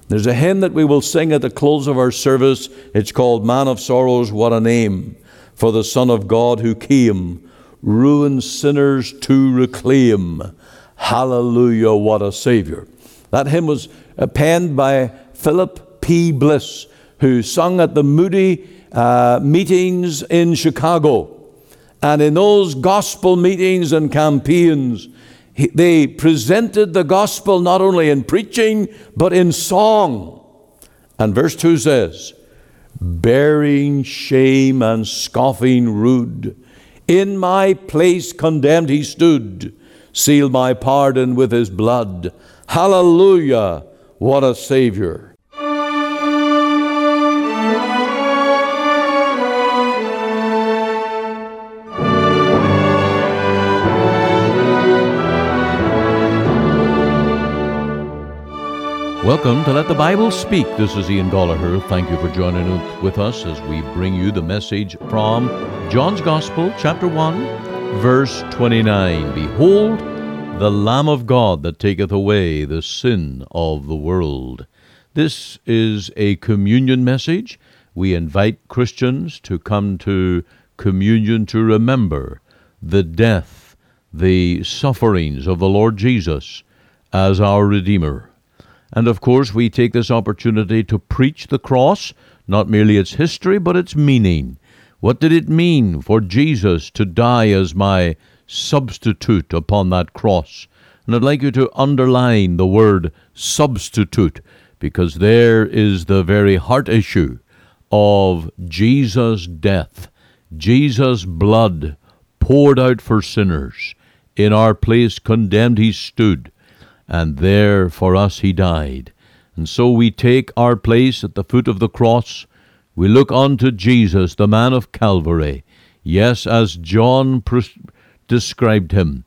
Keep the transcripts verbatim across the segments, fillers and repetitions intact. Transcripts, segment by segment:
There's a hymn that we will sing at the close of our service. It's called Man of Sorrows, What a Name, for the Son of God who came, ruined sinners to reclaim. Hallelujah, what a Savior. That hymn was penned by Philip P. Bliss, who sung at the Moody uh, meetings in Chicago. And in those gospel meetings and campaigns, he, they presented the gospel not only in preaching, but in song. And verse two says, bearing shame and scoffing rude, in my place condemned he stood, sealed my pardon with his blood. Hallelujah, what a Savior. Welcome to Let the Bible Speak. This is Ian Gollaher. Thank you for joining with us as we bring you the message from John's Gospel, chapter one, verse twenty-nine. Behold, the Lamb of God that taketh away the sin of the world. This is a communion message. We invite Christians to come to communion to remember the death, the sufferings of the Lord Jesus as our Redeemer. And of course, we take this opportunity to preach the cross, not merely its history, but its meaning. What did it mean for Jesus to die as my substitute upon that cross? And I'd like you to underline the word substitute, because there is the very heart issue of Jesus' death, Jesus' blood poured out for sinners. In our place condemned he stood, and there for us he died. And so we take our place at the foot of the cross. We look unto Jesus, the man of Calvary. Yes, as John pres- described him,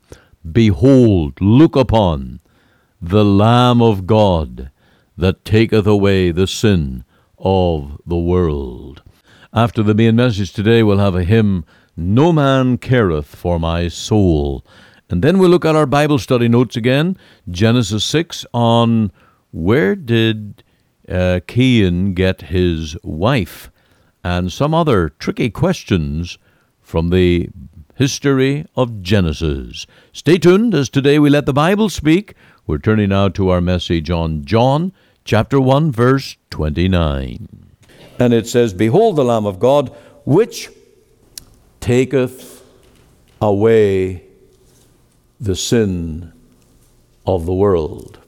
behold, look upon the Lamb of God that taketh away the sin of the world. After the main message today, we'll have a hymn, No Man Careth for My Soul. And then we'll look at our Bible study notes again, Genesis six, on where did uh, Cain get his wife, and some other tricky questions from the history of Genesis. Stay tuned as today we let the Bible speak. We're turning now to our message on John chapter one, verse twenty-nine. And it says, behold the Lamb of God, which taketh away the sin of the world.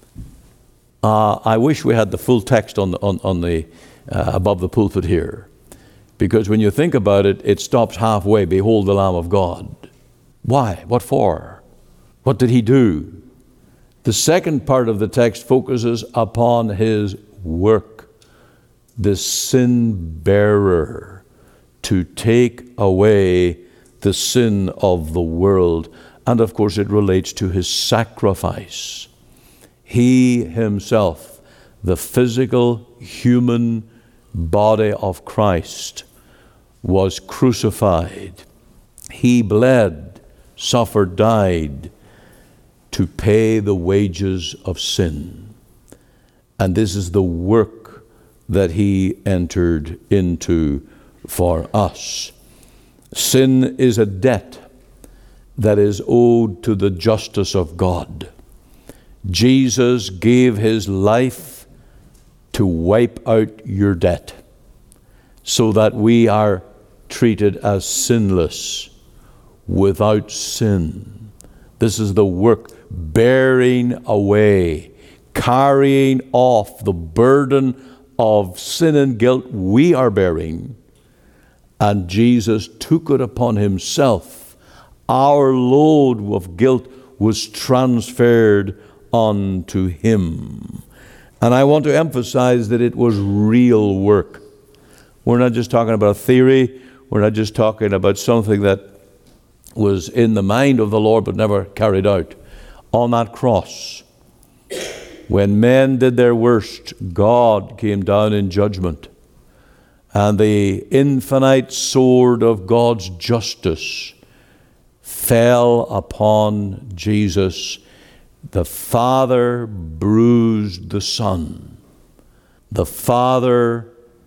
Uh, I wish we had the full text on the, on, on the uh, above the pulpit here, because when you think about it, it stops halfway. Behold the Lamb of God. Why? What for? What did he do? The second part of the text focuses upon his work, the sin bearer, to take away the sin of the world. And of course, it relates to his sacrifice. He himself, the physical human body of Christ, was crucified. He bled, suffered, died to pay the wages of sin. And this is the work that he entered into for us. Sin is a debt that is owed to the justice of God. Jesus gave his life to wipe out your debt so that we are treated as sinless, without sin. This is the work, bearing away, carrying off the burden of sin and guilt we are bearing. And Jesus took it upon himself. Our load of guilt was transferred onto him. And I want to emphasize that it was real work. We're not just talking about a theory. We're not just talking about something that was in the mind of the Lord but never carried out. On that cross, when men did their worst, God came down in judgment. And the infinite sword of God's justice fell upon Jesus. The Father bruised the Son. the Father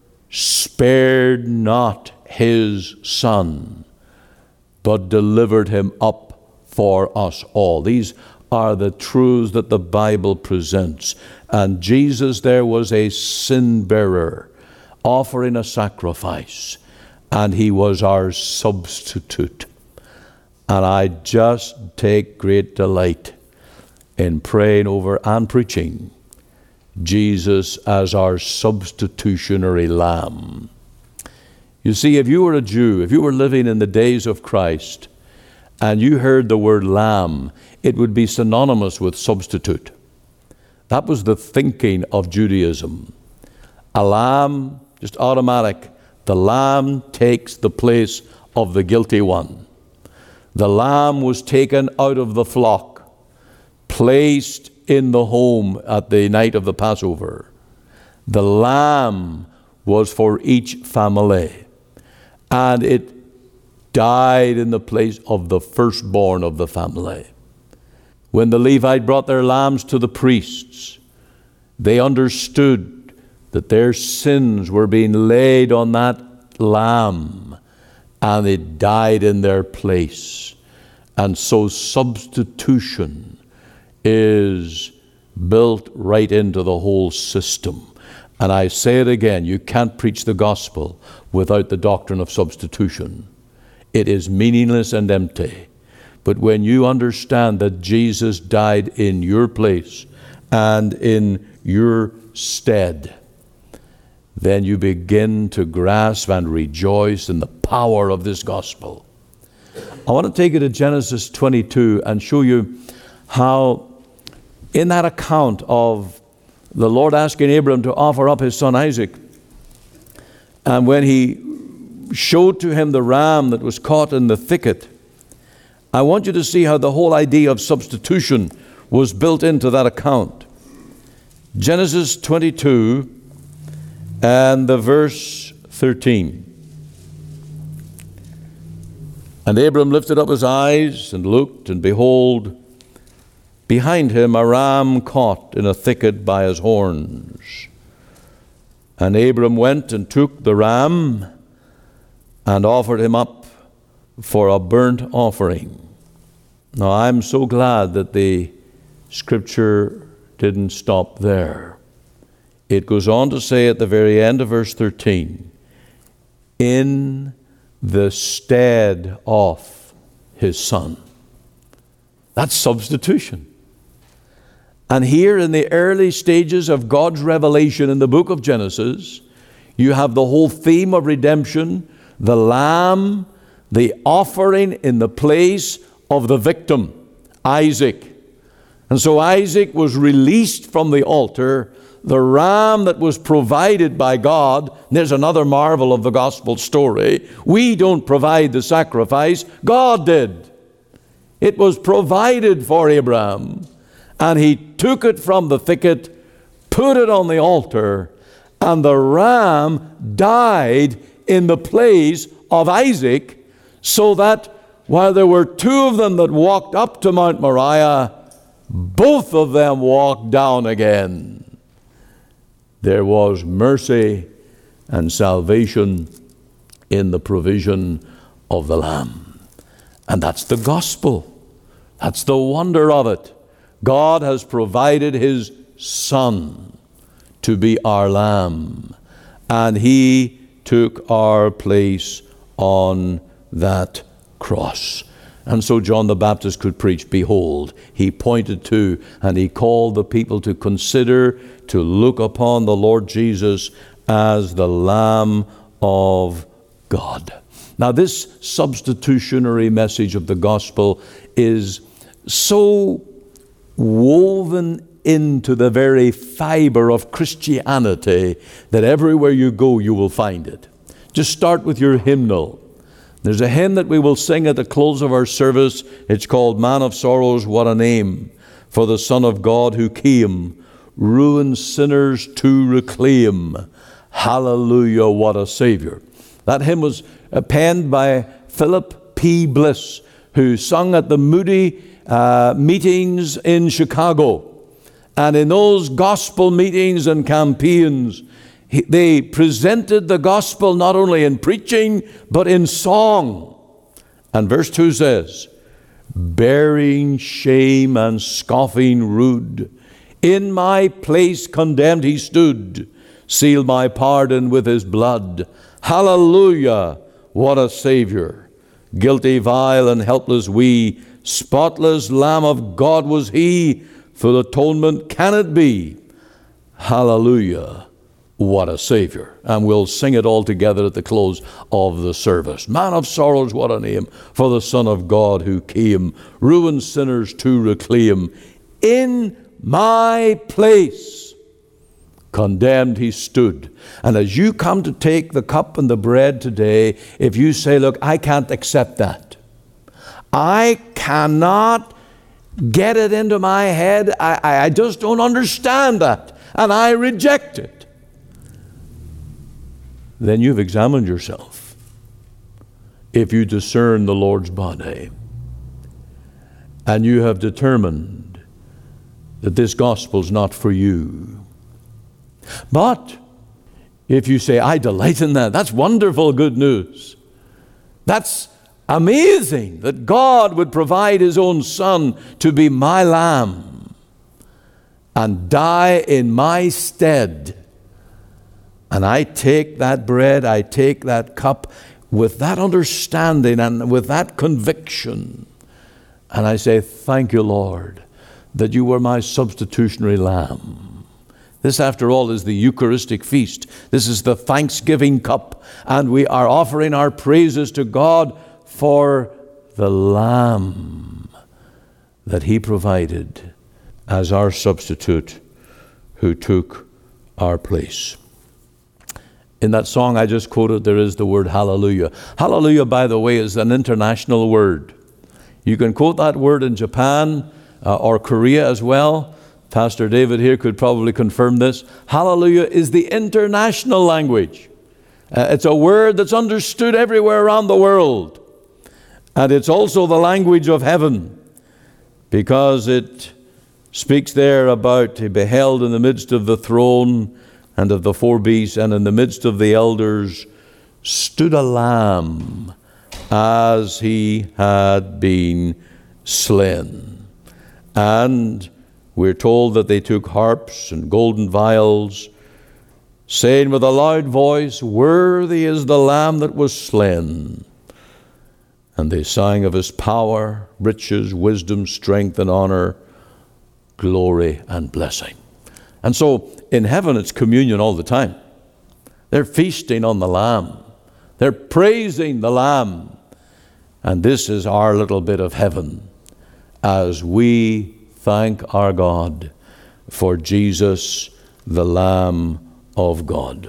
spared not his Son, but delivered him up for us all. These are the truths that the Bible presents. And Jesus there was a sin bearer, offering a sacrifice, and he was our substitute. And I just take great delight in praying over and preaching Jesus as our substitutionary lamb. You see, if you were a Jew, if you were living in the days of Christ, and you heard the word lamb, it would be synonymous with substitute. That was the thinking of Judaism. A lamb, just automatic. The lamb takes the place of the guilty one. The lamb was taken out of the flock, placed in the home at the night of the Passover. The lamb was for each family, and it died in the place of the firstborn of the family. When the Levite brought their lambs to the priests, they understood that their sins were being laid on that lamb, and it died in their place. And so substitution is built right into the whole system. And I say it again, you can't preach the gospel without the doctrine of substitution. It is meaningless and empty. But when you understand that Jesus died in your place and in your stead, then you begin to grasp and rejoice in the power of this gospel. I want to take you to Genesis twenty-two and show you how in that account of the Lord asking Abram to offer up his son Isaac, and when he showed to him the ram that was caught in the thicket, I want you to see how the whole idea of substitution was built into that account. Genesis twenty-two and the verse thirteen. And Abram lifted up his eyes and looked, and behold, behind him a ram caught in a thicket by his horns. And Abram went and took the ram and offered him up for a burnt offering. Now, I'm so glad that the scripture didn't stop there. It goes on to say at the very end of verse thirteen, in the stead of his son. That's substitution. And here in the early stages of God's revelation in the book of Genesis, you have the whole theme of redemption, the lamb, the offering in the place of the victim, Isaac. And so Isaac was released from the altar, the ram that was provided by God. And there's another marvel of the gospel story. We don't provide the sacrifice, God did. It was provided for Abraham, and he took it from the thicket, put it on the altar, and the ram died in the place of Isaac, so that while there were two of them that walked up to Mount Moriah, both of them walked down again. There was mercy and salvation in the provision of the Lamb. And that's the gospel. That's the wonder of it. God has provided his Son to be our Lamb, and he took our place on that cross. And so John the Baptist could preach, behold, he pointed to and he called the people to consider, to look upon the Lord Jesus as the Lamb of God. Now, this substitutionary message of the gospel is so woven into the very fiber of Christianity that everywhere you go you will find it. Just start with your hymnal. There's a hymn that we will sing at the close of our service. It's called Man of Sorrows, What a Name, for the Son of God who came, ruined sinners to reclaim. Hallelujah, what a Savior. That hymn was penned by Philip P. Bliss, who sung at the Moody uh, meetings in Chicago. And in those gospel meetings and campaigns, he, they presented the gospel not only in preaching, but in song. And verse two says, bearing shame and scoffing rude, in my place condemned he stood, sealed my pardon with his blood. Hallelujah, what a Savior! Guilty, vile, and helpless we, spotless Lamb of God was he, full atonement can it be. Hallelujah, what a Savior. And we'll sing it all together at the close of the service. Man of sorrows, what a name for the Son of God who came, ruined sinners to reclaim. In my place condemned he stood. And as you come to take the cup and the bread today, if you say, look, I can't accept that. I cannot get it into my head. I, I just don't understand that. And I reject it. Then you've examined yourself. If you discern the Lord's body and you have determined that this gospel's not for you. But if you say, I delight in that, that's wonderful good news. That's amazing that God would provide his own Son to be my lamb and die in my stead. And I take that bread, I take that cup with that understanding and with that conviction. And I say, thank you, Lord, that you were my substitutionary lamb. This, after all, is the Eucharistic feast. This is the Thanksgiving cup. And we are offering our praises to God for the lamb that he provided as our substitute who took our place. In that song I just quoted, there is the word hallelujah. Hallelujah, by the way, is an international word. You can quote that word in Japan uh, or Korea as well. Pastor David here could probably confirm this. Hallelujah is the international language. Uh, it's a word that's understood everywhere around the world. And it's also the language of heaven, because it speaks there about, he beheld in the midst of the throne and of the four beasts, and in the midst of the elders stood a lamb as he had been slain. And we're told that they took harps and golden vials, saying with a loud voice, worthy is the Lamb that was slain. And they sang of his power, riches, wisdom, strength, and honor, glory, and blessing. And so in heaven it's communion all the time. They're feasting on the Lamb. They're praising the Lamb. And this is our little bit of heaven as we thank our God for Jesus, the Lamb of God.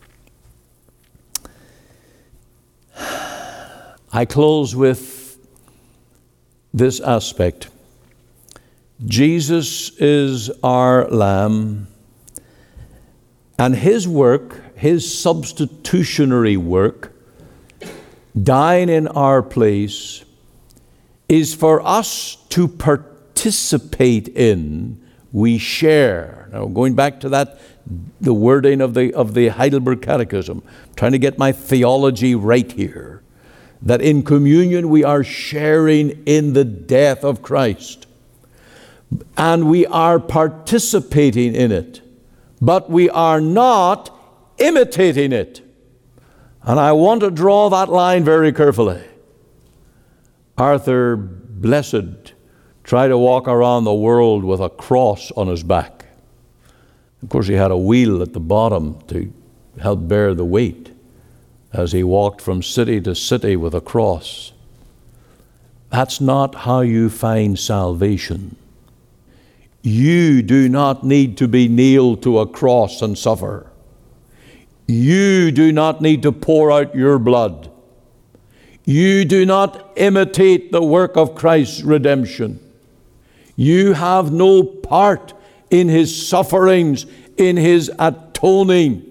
I close with this aspect. Jesus is our Lamb, and his work, his substitutionary work, dying in our place, is for us to participate in. We share. Now, going back to that, the wording of the of the Heidelberg Catechism, I'm trying to get my theology right here, that in communion we are sharing in the death of Christ. And we are participating in it, but we are not imitating it. And I want to draw that line very carefully. Arthur Blessed tried to walk around the world with a cross on his back. Of course, he had a wheel at the bottom to help bear the weight as he walked from city to city with a cross. That's not how you find salvation. You do not need to be nailed to a cross and suffer. You do not need to pour out your blood. You do not imitate the work of Christ's redemption. You have no part in his sufferings, in his atoning.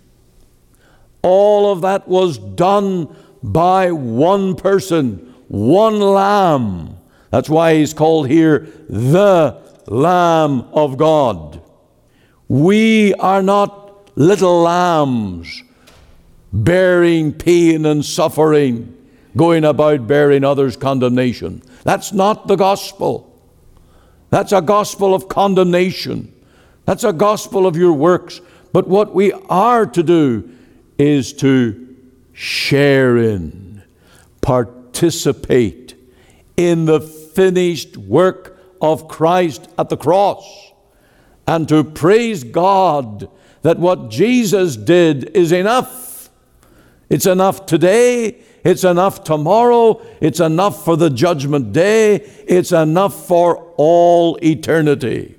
All of that was done by one person, one Lamb. That's why he's called here the Lamb of God. We are not little lambs bearing pain and suffering, going about bearing others' condemnation. That's not the gospel. That's a gospel of condemnation. That's a gospel of your works. But what we are to do is to share in, participate in the finished work of Christ at the cross, and to praise God that what Jesus did is enough. It's enough today. It's enough tomorrow. It's enough for the judgment day. It's enough for all eternity.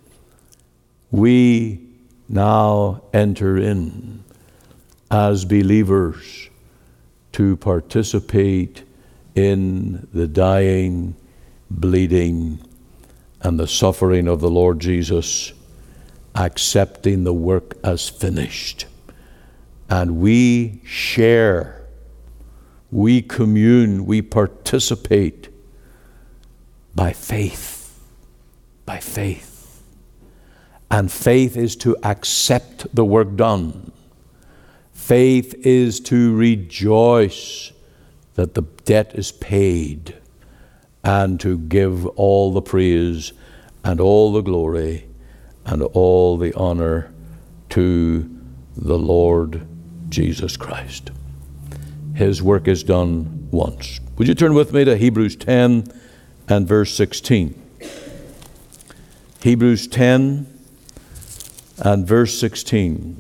We now enter in as believers to participate in the dying, bleeding, and the suffering of the Lord Jesus, accepting the work as finished. And we share, we commune, we participate by faith, by faith. And faith is to accept the work done. Faith is to rejoice that the debt is paid, and to give all the praise and all the glory and all the honor to the Lord Jesus Christ. His work is done once. Would you turn with me to Hebrews ten and verse sixteen? Hebrews ten and verse sixteen.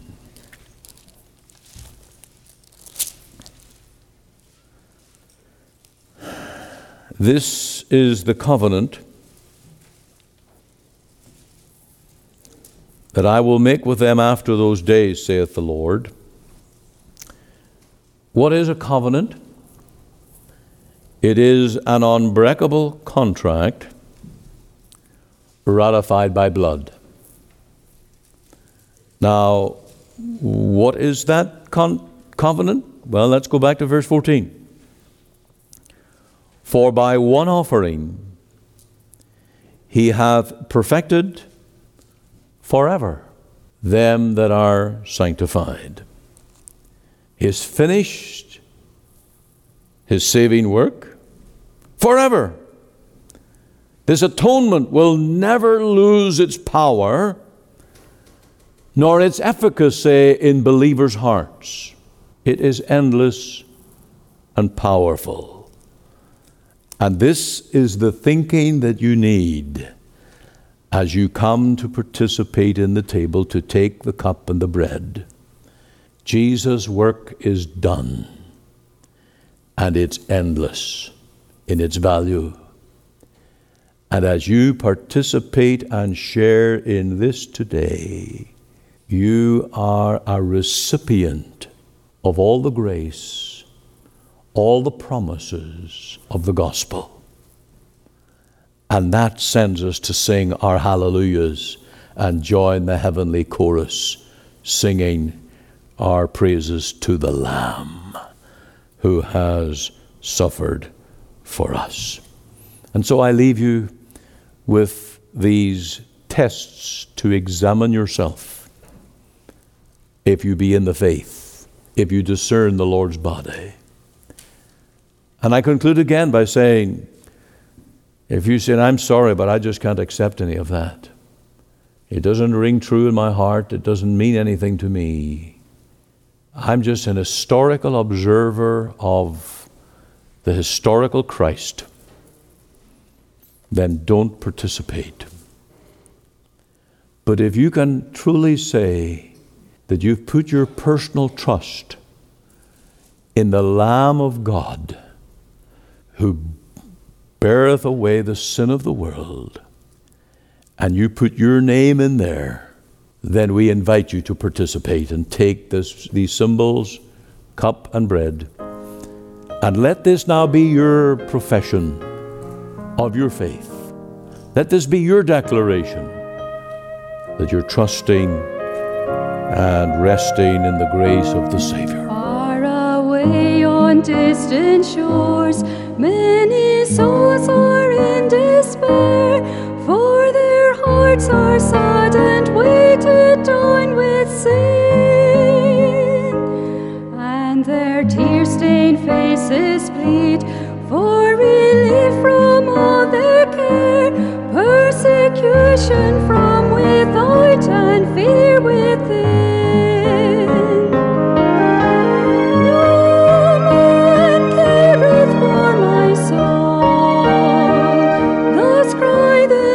This is the covenant that I will make with them after those days, saith the Lord. What is a covenant? It is an unbreakable contract ratified by blood. Now, what is that con- covenant? Well, let's go back to verse fourteen. For by one offering he hath perfected forever them that are sanctified. His finished, his saving work forever. This atonement will never lose its power nor its efficacy in believers' hearts. It is endless and powerful. And this is the thinking that you need as you come to participate in the table, to take the cup and the bread. Jesus' work is done, and it's endless in its value. And as you participate and share in this today, you are a recipient of all the grace, all the promises of the gospel. And that sends us to sing our hallelujahs and join the heavenly chorus, singing our praises to the Lamb who has suffered for us. And so I leave you with these tests to examine yourself. If you be in the faith, if you discern the Lord's body. And I conclude again by saying, if you say, I'm sorry, but I just can't accept any of that. It doesn't ring true in my heart. It doesn't mean anything to me. I'm just an historical observer of the historical Christ. Then don't participate. But if you can truly say that you've put your personal trust in the Lamb of God, who beareth away the sin of the world, and you put your name in there, then we invite you to participate and take this, these symbols, cup and bread, and let this now be your profession of your faith. Let this be your declaration that you're trusting and resting in the grace of the Savior. Far away on distant shores, many souls are in despair, for their hearts are sad and wait to join with Savior. faces plead for relief from all their care, persecution from without and fear within. No man careth for my soul, thus cry the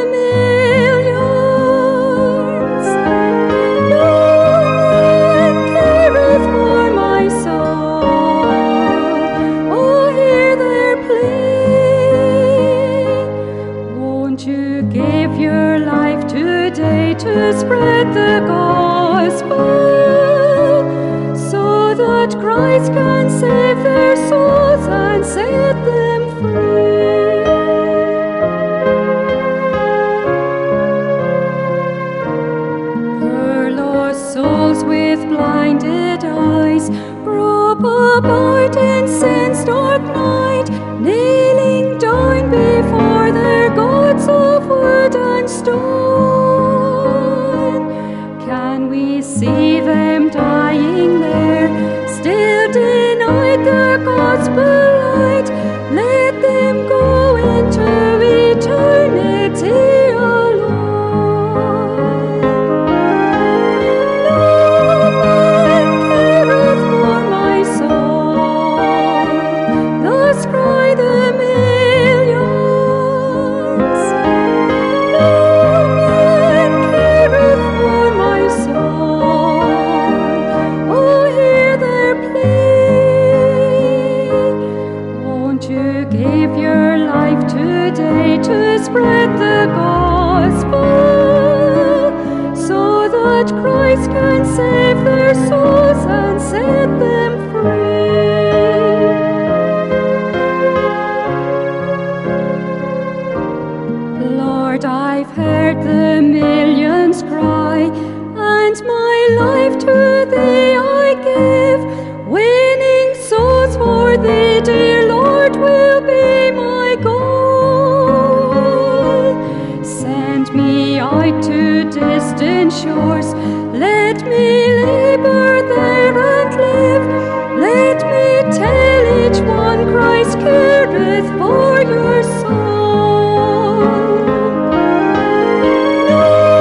millions. No man careth for my soul, oh hear their plea. Won't you give your life today to spread the gospel, so that Christ can save their souls and set them free? Poor lost souls with blinded eyes grope about in sin's dark night, kneeling down before their gods of wood and stone. Can we see them dying there, still denied the gospel light? Let them go into eternity alone. No man careth for my soul, thus cry the millions. No man careth for my soul, oh hear their plea. Won't you give your life today to spread the gospel, so that Christ can save their souls and set them free? Lord, I've heard the millions cry, and my life to Thee I give. Winning souls for Thee, dear Lord, will be my goal. Send me out to distant shores, let me labor there and live. Let me tell each one Christ careth for your soul. No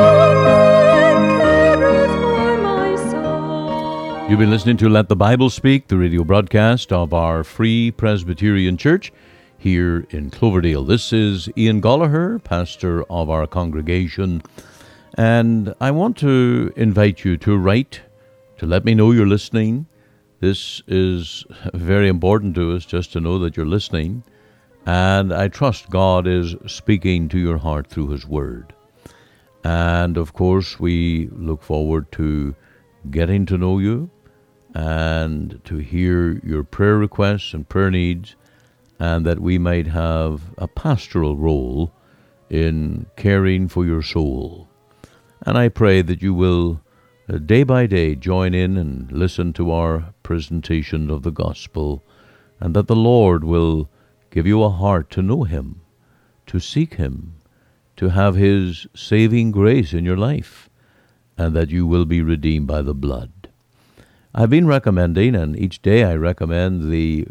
man careth for my soul. You've been listening to Let the Bible Speak, the radio broadcast of our Free Presbyterian Church here in Cloverdale. This is Ian Gallagher, pastor of our congregation, and I want to invite you to write to let me know you're listening. This is very important to us, just to know that you're listening, and I trust God is speaking to your heart through His Word. And of course, we look forward to getting to know you and to hear your prayer requests and prayer needs, and that we might have a pastoral role in caring for your soul. And I pray that you will, uh, day by day, join in and listen to our presentation of the gospel, and that the Lord will give you a heart to know Him, to seek Him, to have His saving grace in your life, and that you will be redeemed by the blood. I've been recommending, and each day I recommend the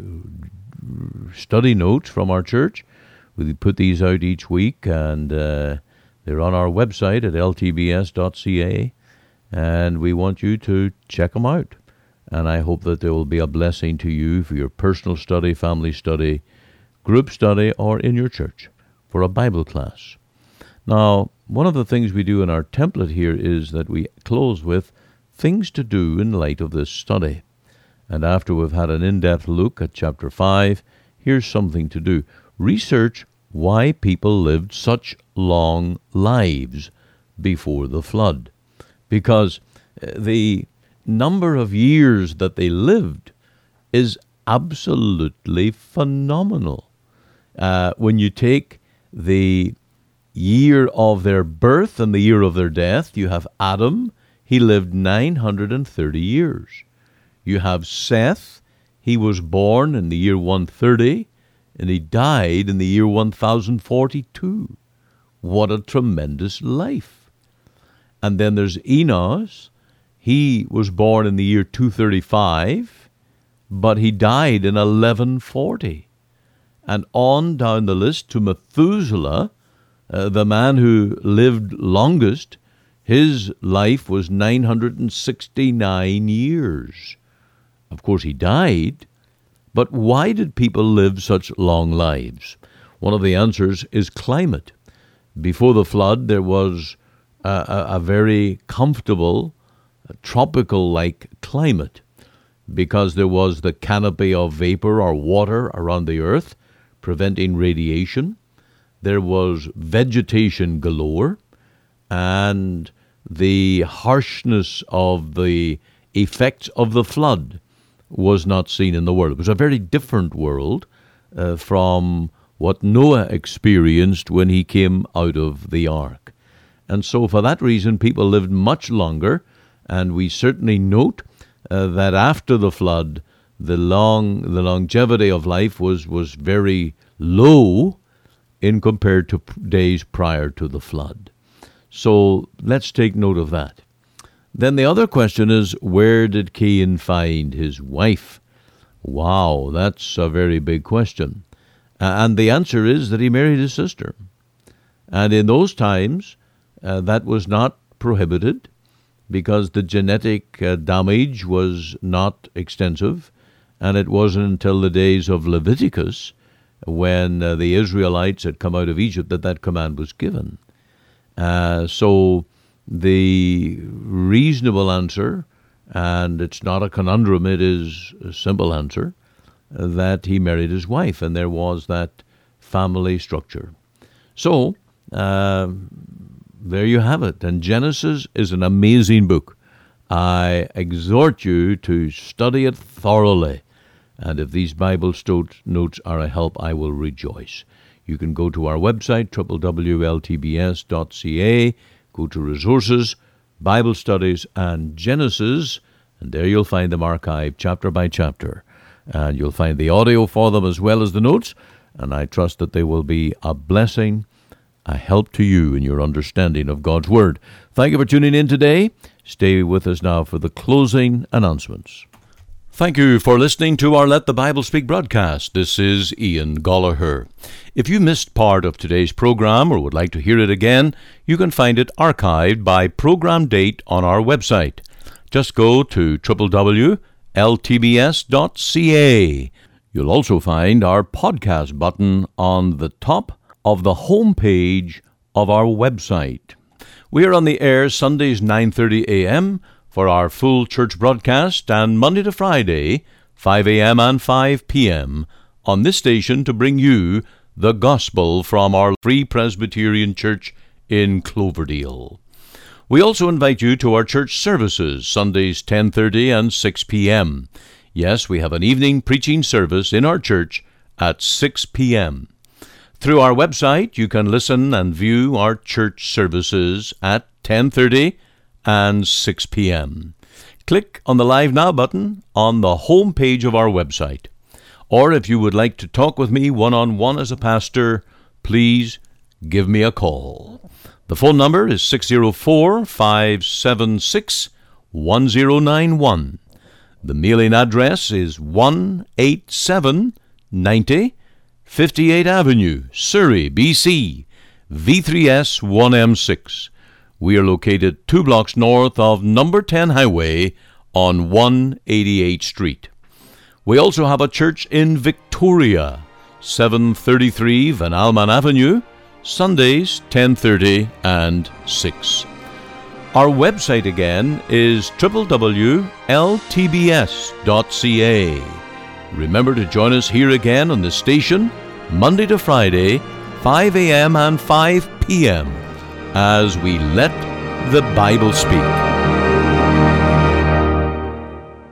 study notes from our church. We put these out each week, and uh, they're on our website at l t b s dot c a, and we want you to check them out. And I hope that they will be a blessing to you for your personal study, family study, group study, or in your church for a Bible class. Now, one of the things we do in our template here is that we close with things to do in light of this study. And after we've had an in-depth look at chapter five, here's something to do. Research why people lived such long lives before the flood. Because the number of years that they lived is absolutely phenomenal. Uh, when you take the year of their birth and the year of their death, you have Adam. He lived nine hundred thirty years. You have Seth. He was born in the year one thirty, and he died in the year one thousand forty-two. What a tremendous life. And then there's Enos. He was born in the year two thirty-five, but he died in eleven forty. And on down the list to Methuselah, uh, the man who lived longest. His life was nine hundred sixty-nine years. Of course, he died, but why did people live such long lives? One of the answers is climate. Before the flood, there was a, a, a very comfortable, tropical-like climate because there was the canopy of vapor or water around the earth, preventing radiation. There was vegetation galore, and the harshness of the effects of the flood was not seen in the world. It was a very different world uh, from what Noah experienced when he came out of the ark. And so for that reason, people lived much longer, and we certainly note uh, that after the flood, the long the longevity of life was, was very low in compared to days prior to the flood. So let's take note of that. Then the other question is, where did Cain find his wife? Wow, that's a very big question. Uh, and the answer is that he married his sister. And in those times, uh, that was not prohibited because the genetic uh, damage was not extensive. And it wasn't until the days of Leviticus, when uh, the Israelites had come out of Egypt, that that command was given. Uh, so the reasonable answer, and it's not a conundrum, it is a simple answer, uh, that he married his wife, and there was that family structure. So uh, there you have it. And Genesis is an amazing book. I exhort you to study it thoroughly. And if these Bible notes are a help, I will rejoice. You can go to our website, w w w dot l t b s dot c a, go to Resources, Bible Studies, and Genesis, and there you'll find them archived chapter by chapter. And you'll find the audio for them as well as the notes, and I trust that they will be a blessing, a help to you in your understanding of God's Word. Thank you for tuning in today. Stay with us now for the closing announcements. Thank you for listening to our Let the Bible Speak broadcast. This is Ian Gollaher. If you missed part of today's program or would like to hear it again, you can find it archived by program date on our website. Just go to w w w dot l t b s dot c a. You'll also find our podcast button on the top of the home page of our website. We are on the air Sundays nine thirty a.m., for our full church broadcast, and Monday to Friday, five a.m. and five p.m. on this station to bring you the gospel from our Free Presbyterian Church in Cloverdale. We also invite you to our church services, Sundays ten thirty and six p.m. Yes, we have an evening preaching service in our church at six p.m. Through our website, you can listen and view our church services at ten thirty and six p.m. Click on the Live Now button on the home page of our website. Or if you would like to talk with me one-on-one as a pastor, please give me a call. The phone number is six oh four, five seven six, one oh nine one. The mailing address is one eighty-seven ninety fifty-eighth Avenue, Surrey, B C, V three S one M six. We are located two blocks north of number ten Highway on one eighty-eighth Street. We also have a church in Victoria, seven thirty-three Van Alman Avenue, Sundays ten thirty and six. Our website again is w w w dot l t b s dot c a. Remember to join us here again on the station, Monday to Friday, five a.m. and five p.m. as we let the Bible speak.